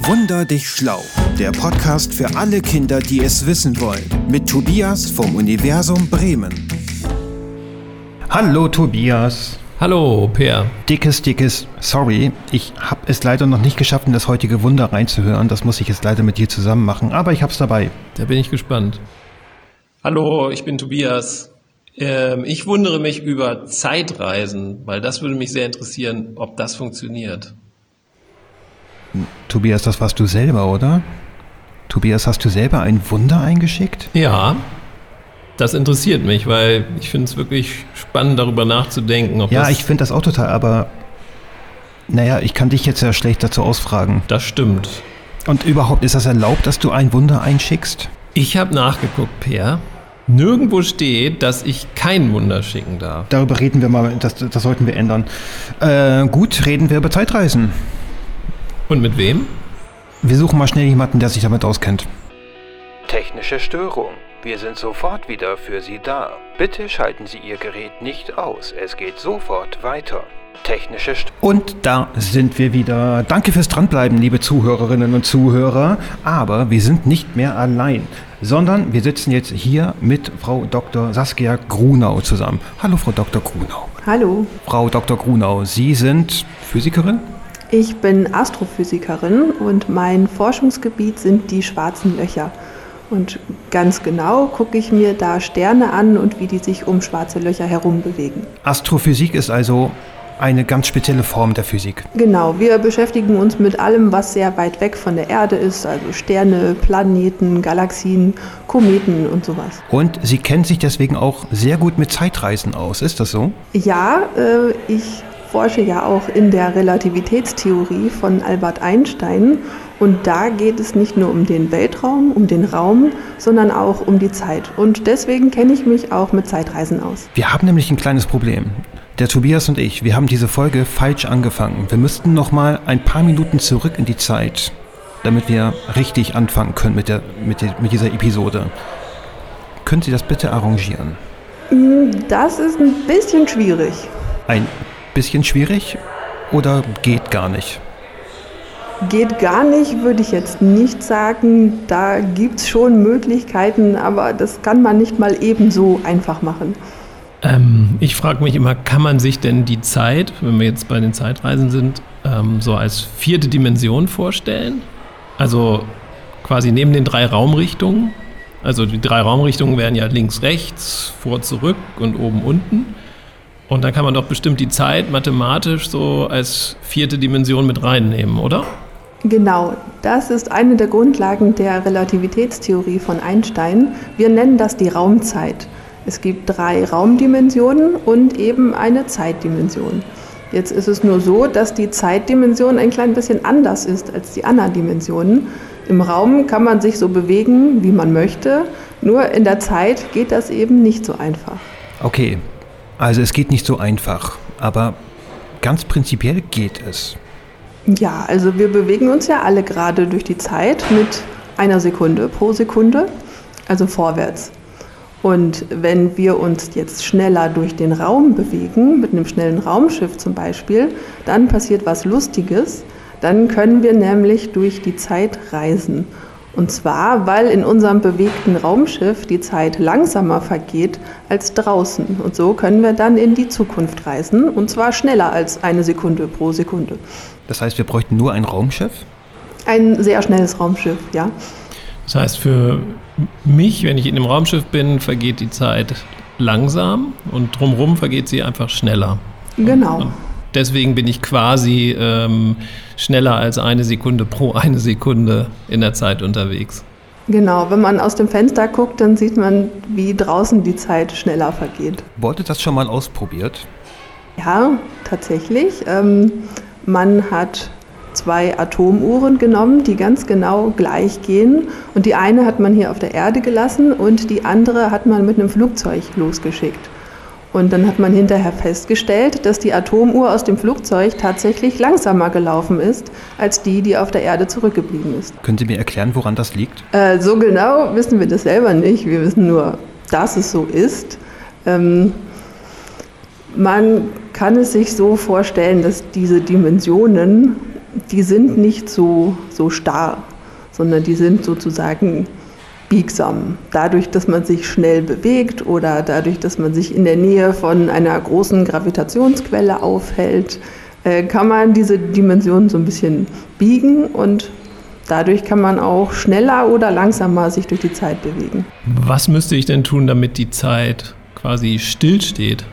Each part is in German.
Wunder dich schlau, der Podcast für alle Kinder, die es wissen wollen, mit Tobias vom Universum Bremen. Hallo Tobias. Hallo Per. Sorry, ich habe es leider noch nicht geschafft, in das heutige Wunder reinzuhören. Das muss ich jetzt leider mit dir zusammen machen, aber ich hab's dabei. Da bin ich gespannt. Hallo, ich bin Tobias. Ich wundere mich über Zeitreisen, weil das würde mich sehr interessieren, ob das funktioniert. Tobias, das warst du selber, oder? Tobias, hast du selber ein Wunder eingeschickt? Ja, das interessiert mich, weil ich finde es wirklich spannend, darüber nachzudenken. Ja, ich finde das auch total, aber naja, ich kann dich jetzt ja schlecht dazu ausfragen. Das stimmt. Und überhaupt, ist das erlaubt, dass du ein Wunder einschickst? Ich habe nachgeguckt, Per. Nirgendwo steht, dass ich kein Wunder schicken darf. Darüber reden wir mal, das sollten wir ändern. Gut, reden wir über Zeitreisen. Und mit wem? Wir suchen mal schnell jemanden, der sich damit auskennt. Technische Störung. Wir sind sofort wieder für Sie da. Bitte schalten Sie Ihr Gerät nicht aus. Es geht sofort weiter. Technische Störung. Und da sind wir wieder. Danke fürs Dranbleiben, liebe Zuhörerinnen und Zuhörer. Aber wir sind nicht mehr allein, sondern wir sitzen jetzt hier mit Frau Dr. Saskia Grunau zusammen. Hallo, Frau Dr. Grunau. Hallo. Frau Dr. Grunau, Sie sind Physikerin? Ich bin Astrophysikerin und mein Forschungsgebiet sind die schwarzen Löcher. Und ganz genau gucke ich mir da Sterne an und wie die sich um schwarze Löcher herum bewegen. Astrophysik ist also eine ganz spezielle Form der Physik. Genau, wir beschäftigen uns mit allem, was sehr weit weg von der Erde ist, also Sterne, Planeten, Galaxien, Kometen und sowas. Und Sie kennen sich deswegen auch sehr gut mit Zeitreisen aus, ist das so? Ja, ich forsche ja auch in der Relativitätstheorie von Albert Einstein. Und da geht es nicht nur um den Weltraum, um den Raum, sondern auch um die Zeit. Und deswegen kenne ich mich auch mit Zeitreisen aus. Wir haben nämlich ein kleines Problem. Der Tobias und ich, wir haben diese Folge falsch angefangen. Wir müssten noch mal ein paar Minuten zurück in die Zeit, damit wir richtig anfangen können mit dieser Episode. Können Sie das bitte arrangieren? Das ist ein bisschen schwierig. Ein bisschen schwierig oder geht gar nicht? Geht gar nicht, würde ich jetzt nicht sagen. Da gibt es schon Möglichkeiten, aber das kann man nicht mal ebenso einfach machen. Ich frage mich immer, kann man sich denn die Zeit, wenn wir jetzt bei den Zeitreisen sind, so als vierte Dimension vorstellen? Also quasi neben den 3 Raumrichtungen. Also die 3 Raumrichtungen wären ja links, rechts, vor, zurück und oben, unten. Und dann kann man doch bestimmt die Zeit mathematisch so als vierte Dimension mit reinnehmen, oder? Genau, das ist eine der Grundlagen der Relativitätstheorie von Einstein. Wir nennen das die Raumzeit. Es gibt 3 Raumdimensionen und eben eine Zeitdimension. Jetzt ist es nur so, dass die Zeitdimension ein klein bisschen anders ist als die anderen Dimensionen. Im Raum kann man sich so bewegen, wie man möchte, nur in der Zeit geht das eben nicht so einfach. Okay, also es geht nicht so einfach, aber ganz prinzipiell geht es. Ja, also wir bewegen uns ja alle gerade durch die Zeit mit 1 Sekunde pro Sekunde, also vorwärts. Und wenn wir uns jetzt schneller durch den Raum bewegen, mit einem schnellen Raumschiff zum Beispiel, dann passiert was Lustiges. Dann können wir nämlich durch die Zeit reisen. Und zwar, weil in unserem bewegten Raumschiff die Zeit langsamer vergeht als draußen. Und so können wir dann in die Zukunft reisen, und zwar schneller als 1 Sekunde pro Sekunde. Das heißt, wir bräuchten nur ein Raumschiff? Ein sehr schnelles Raumschiff, ja. Das heißt, für mich, wenn ich in einem Raumschiff bin, vergeht die Zeit langsam und drumherum vergeht sie einfach schneller. Genau. Und deswegen bin ich quasi schneller als 1 Sekunde pro 1 Sekunde in der Zeit unterwegs. Genau, wenn man aus dem Fenster guckt, dann sieht man, wie draußen die Zeit schneller vergeht. Wurde das schon mal ausprobiert? Ja, tatsächlich. Man hat 2 Atomuhren genommen, die ganz genau gleich gehen. Und die eine hat man hier auf der Erde gelassen und die andere hat man mit einem Flugzeug losgeschickt. Und dann hat man hinterher festgestellt, dass die Atomuhr aus dem Flugzeug tatsächlich langsamer gelaufen ist, als die auf der Erde zurückgeblieben ist. Können Sie mir erklären, woran das liegt? So genau wissen wir das selber nicht. Wir wissen nur, dass es so ist. Man kann es sich so vorstellen, dass diese Dimensionen die sind nicht so starr, sondern die sind sozusagen biegsam. Dadurch, dass man sich schnell bewegt oder dadurch, dass man sich in der Nähe von einer großen Gravitationsquelle aufhält, kann man diese Dimensionen so ein bisschen biegen und dadurch kann man auch schneller oder langsamer sich durch die Zeit bewegen. Was müsste ich denn tun, damit die Zeit quasi stillsteht?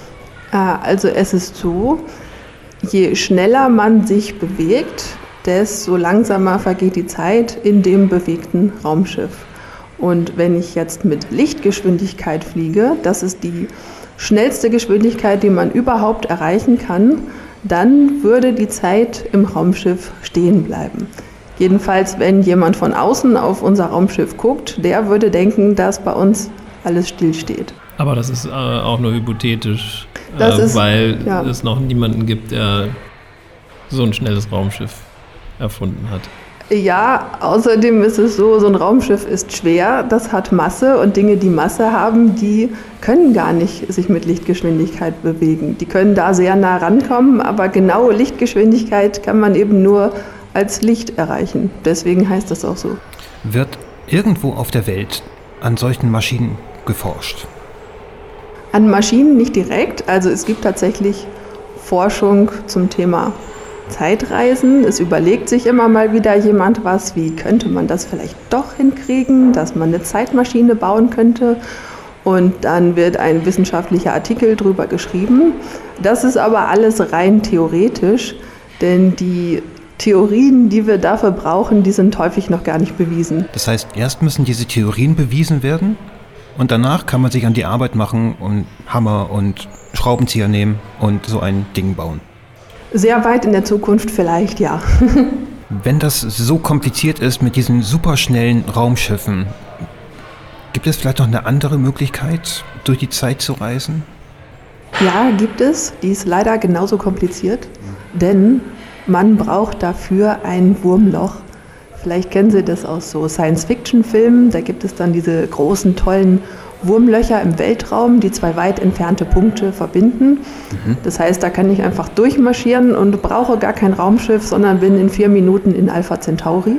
Also es ist so, je schneller man sich bewegt, desto langsamer vergeht die Zeit in dem bewegten Raumschiff. Und wenn ich jetzt mit Lichtgeschwindigkeit fliege, das ist die schnellste Geschwindigkeit, die man überhaupt erreichen kann, dann würde die Zeit im Raumschiff stehen bleiben. Jedenfalls, wenn jemand von außen auf unser Raumschiff guckt, der würde denken, dass bei uns alles stillsteht. Aber das ist auch nur hypothetisch, weil es noch niemanden gibt, der so ein schnelles Raumschiff erfunden hat. Ja, außerdem ist es so ein Raumschiff ist schwer, das hat Masse und Dinge, die Masse haben, die können gar nicht sich mit Lichtgeschwindigkeit bewegen. Die können da sehr nah rankommen, aber genaue Lichtgeschwindigkeit kann man eben nur als Licht erreichen. Deswegen heißt das auch so. Wird irgendwo auf der Welt an solchen Maschinen geforscht? An Maschinen nicht direkt, also es gibt tatsächlich Forschung zum Thema Zeitreisen. Es überlegt sich immer mal wieder jemand was, wie könnte man das vielleicht doch hinkriegen, dass man eine Zeitmaschine bauen könnte. Und dann wird ein wissenschaftlicher Artikel drüber geschrieben. Das ist aber alles rein theoretisch, denn die Theorien, die wir dafür brauchen, die sind häufig noch gar nicht bewiesen. Das heißt, erst müssen diese Theorien bewiesen werden und danach kann man sich an die Arbeit machen und Hammer und Schraubenzieher nehmen und so ein Ding bauen. Sehr weit in der Zukunft vielleicht, ja. Wenn das so kompliziert ist mit diesen superschnellen Raumschiffen, gibt es vielleicht noch eine andere Möglichkeit, durch die Zeit zu reisen? Ja, gibt es. Die ist leider genauso kompliziert, denn man braucht dafür ein Wurmloch. Vielleicht kennen Sie das aus so Science-Fiction-Filmen. Da gibt es dann diese großen, tollen Wurmlöcher im Weltraum, die zwei weit entfernte Punkte verbinden. Das heißt, da kann ich einfach durchmarschieren und brauche gar kein Raumschiff, sondern bin in 4 Minuten in Alpha Centauri.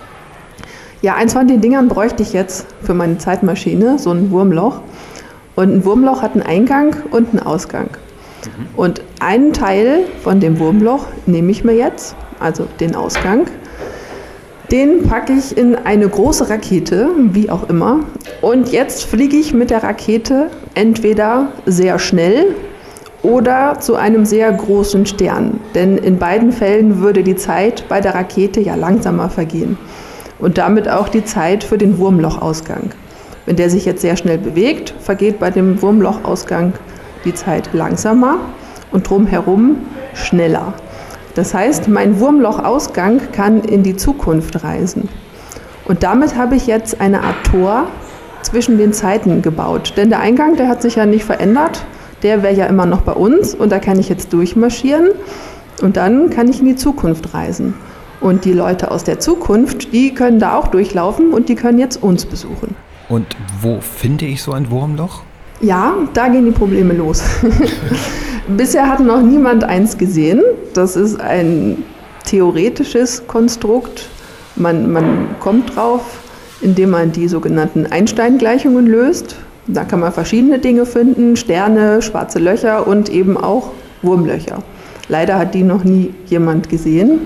Ja, eins von den Dingern bräuchte ich jetzt für meine Zeitmaschine, so ein Wurmloch. Und ein Wurmloch hat einen Eingang und einen Ausgang. Und einen Teil von dem Wurmloch nehme ich mir jetzt, also den Ausgang. Den packe ich in eine große Rakete, wie auch immer. Und jetzt fliege ich mit der Rakete entweder sehr schnell oder zu einem sehr großen Stern. Denn in beiden Fällen würde die Zeit bei der Rakete ja langsamer vergehen. Und damit auch die Zeit für den Wurmlochausgang. Wenn der sich jetzt sehr schnell bewegt, vergeht bei dem Wurmlochausgang die Zeit langsamer und drumherum schneller. Das heißt, mein Wurmlochausgang kann in die Zukunft reisen. Und damit habe ich jetzt eine Art Tor zwischen den Zeiten gebaut. Denn der Eingang, der hat sich ja nicht verändert. Der wäre ja immer noch bei uns und da kann ich jetzt durchmarschieren und dann kann ich in die Zukunft reisen. Und die Leute aus der Zukunft, die können da auch durchlaufen und die können jetzt uns besuchen. Und wo finde ich so ein Wurmloch? Ja, da gehen die Probleme los. Bisher hat noch niemand eins gesehen. Das ist ein theoretisches Konstrukt. Man kommt drauf, indem man die sogenannten Einstein-Gleichungen löst. Da kann man verschiedene Dinge finden, Sterne, schwarze Löcher und eben auch Wurmlöcher. Leider hat die noch nie jemand gesehen.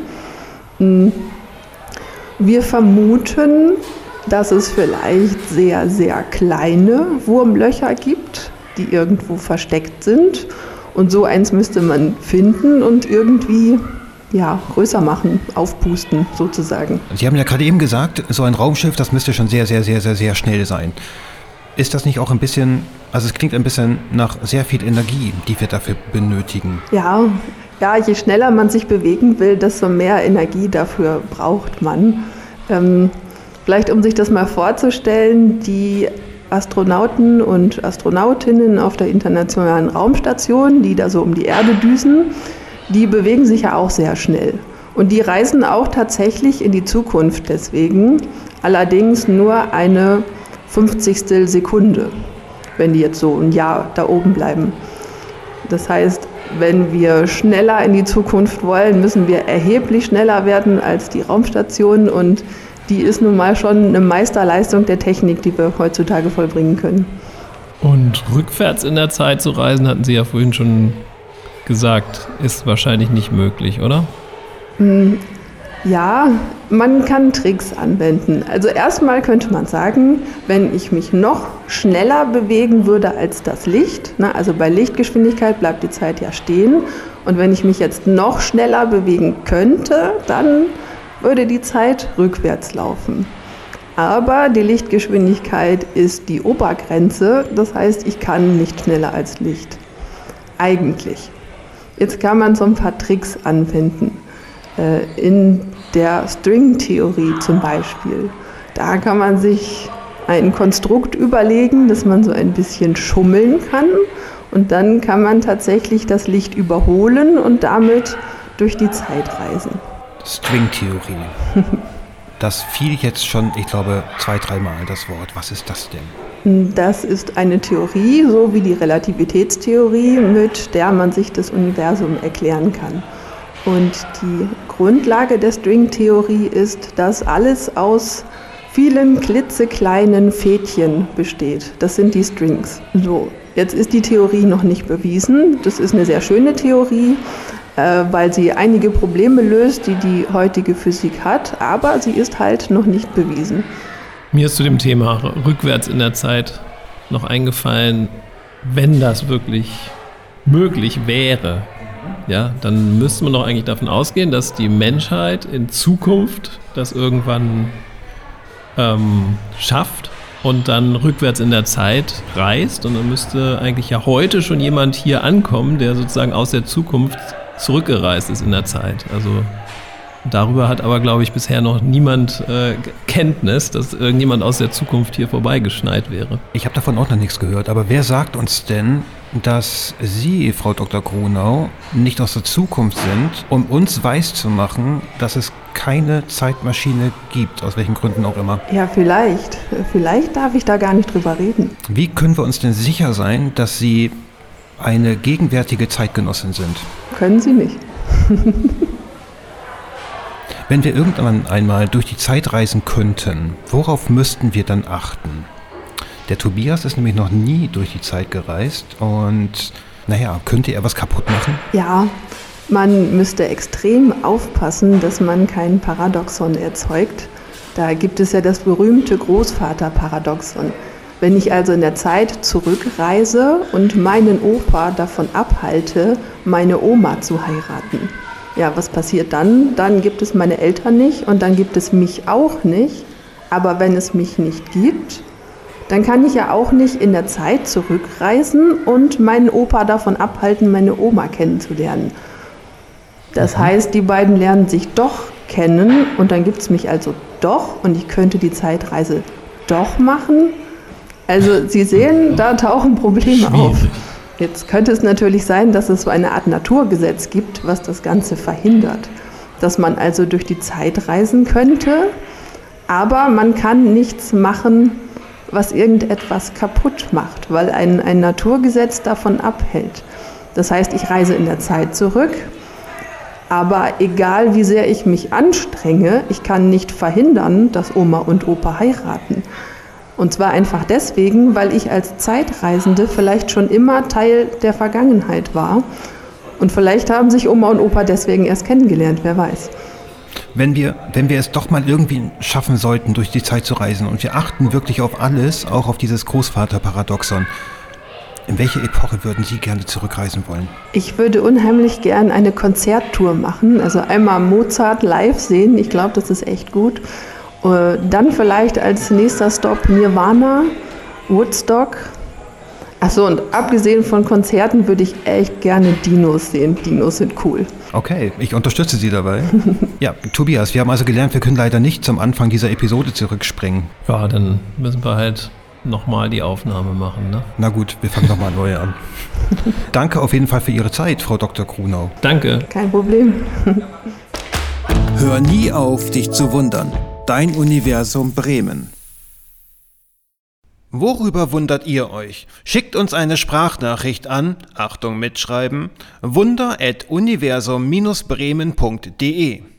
Wir vermuten, dass es vielleicht sehr, sehr kleine Wurmlöcher gibt, die irgendwo versteckt sind. Und so eins müsste man finden und irgendwie größer machen, aufpusten sozusagen. Sie haben ja gerade eben gesagt, so ein Raumschiff, das müsste schon sehr, sehr, sehr, sehr, sehr schnell sein. Ist das nicht auch ein bisschen, also es klingt ein bisschen nach sehr viel Energie, die wir dafür benötigen? Ja, je schneller man sich bewegen will, desto mehr Energie dafür braucht man. Vielleicht um sich das mal vorzustellen, die Astronauten und Astronautinnen auf der Internationalen Raumstation, die da so um die Erde düsen, die bewegen sich ja auch sehr schnell. Und die reisen auch tatsächlich in die Zukunft deswegen, allerdings nur eine 50. Sekunde, wenn die jetzt so ein Jahr da oben bleiben. Das heißt, wenn wir schneller in die Zukunft wollen, müssen wir erheblich schneller werden als die Raumstation und die ist nun mal schon eine Meisterleistung der Technik, die wir heutzutage vollbringen können. Und rückwärts in der Zeit zu reisen, hatten Sie ja vorhin schon gesagt, ist wahrscheinlich nicht möglich, oder? Ja, man kann Tricks anwenden. Also erstmal könnte man sagen, wenn ich mich noch schneller bewegen würde als das Licht, also bei Lichtgeschwindigkeit bleibt die Zeit ja stehen, und wenn ich mich jetzt noch schneller bewegen könnte, dann würde die Zeit rückwärts laufen. Aber die Lichtgeschwindigkeit ist die Obergrenze, das heißt, ich kann nicht schneller als Licht. Eigentlich. Jetzt kann man so ein paar Tricks anwenden. In der Stringtheorie zum Beispiel. Da kann man sich ein Konstrukt überlegen, dass man so ein bisschen schummeln kann, und dann kann man tatsächlich das Licht überholen und damit durch die Zeit reisen. Stringtheorie. Das fiel jetzt schon, ich glaube, 2-3 Mal das Wort. Was ist das denn? Das ist eine Theorie, so wie die Relativitätstheorie, mit der man sich das Universum erklären kann. Und die Grundlage der Stringtheorie ist, dass alles aus vielen klitzekleinen Fädchen besteht. Das sind die Strings. So, jetzt ist die Theorie noch nicht bewiesen. Das ist eine sehr schöne Theorie, weil sie einige Probleme löst, die die heutige Physik hat, aber sie ist halt noch nicht bewiesen. Mir ist zu dem Thema rückwärts in der Zeit noch eingefallen, wenn das wirklich möglich wäre, ja, dann müsste man doch eigentlich davon ausgehen, dass die Menschheit in Zukunft das irgendwann schafft und dann rückwärts in der Zeit reist, und dann müsste eigentlich ja heute schon jemand hier ankommen, der sozusagen aus der Zukunft zurückgereist ist in der Zeit. Also darüber hat aber, glaube ich, bisher noch niemand Kenntnis, dass irgendjemand aus der Zukunft hier vorbeigeschneit wäre. Ich habe davon auch noch nichts gehört, aber wer sagt uns denn, dass Sie, Frau Dr. Grunau, nicht aus der Zukunft sind, um uns weiszumachen, dass es keine Zeitmaschine gibt, aus welchen Gründen auch immer? Ja, vielleicht. Vielleicht darf ich da gar nicht drüber reden. Wie können wir uns denn sicher sein, dass Sie eine gegenwärtige Zeitgenossin sind? Können Sie nicht. Wenn wir irgendwann einmal durch die Zeit reisen könnten, worauf müssten wir dann achten? Der Tobias ist nämlich noch nie durch die Zeit gereist und, könnte er was kaputt machen? Ja, man müsste extrem aufpassen, dass man kein Paradoxon erzeugt. Da gibt es ja das berühmte Großvaterparadoxon. Wenn ich also in der Zeit zurückreise und meinen Opa davon abhalte, meine Oma zu heiraten. Ja, was passiert dann? Dann gibt es meine Eltern nicht und dann gibt es mich auch nicht. Aber wenn es mich nicht gibt, dann kann ich ja auch nicht in der Zeit zurückreisen und meinen Opa davon abhalten, meine Oma kennenzulernen. Das heißt, die beiden lernen sich doch kennen und dann gibt es mich also doch und ich könnte die Zeitreise doch machen. Also Sie sehen, da tauchen Probleme auf. Jetzt könnte es natürlich sein, dass es so eine Art Naturgesetz gibt, was das Ganze verhindert. Dass man also durch die Zeit reisen könnte, aber man kann nichts machen, was irgendetwas kaputt macht, weil ein Naturgesetz davon abhält. Das heißt, ich reise in der Zeit zurück, aber egal wie sehr ich mich anstrenge, ich kann nicht verhindern, dass Oma und Opa heiraten. Und zwar einfach deswegen, weil ich als Zeitreisende vielleicht schon immer Teil der Vergangenheit war. Und vielleicht haben sich Oma und Opa deswegen erst kennengelernt, wer weiß. Wenn wir es doch mal irgendwie schaffen sollten, durch die Zeit zu reisen und wir achten wirklich auf alles, auch auf dieses Großvaterparadoxon, in welche Epoche würden Sie gerne zurückreisen wollen? Ich würde unheimlich gern eine Konzerttour machen, also einmal Mozart live sehen, ich glaube, das ist echt gut. Dann vielleicht als nächster Stopp Nirvana, Woodstock. Achso, und abgesehen von Konzerten würde ich echt gerne Dinos sehen. Dinos sind cool. Okay, ich unterstütze Sie dabei. Ja, Tobias, wir haben also gelernt, wir können leider nicht zum Anfang dieser Episode zurückspringen. Ja, dann müssen wir halt nochmal die Aufnahme machen, ne? Na gut, wir fangen nochmal neu an. Danke auf jeden Fall für Ihre Zeit, Frau Dr. Grunau. Danke. Kein Problem. Hör nie auf, dich zu wundern. Dein Universum Bremen. Worüber wundert ihr euch? Schickt uns eine Sprachnachricht an, Achtung mitschreiben, wunder@universum-bremen.de.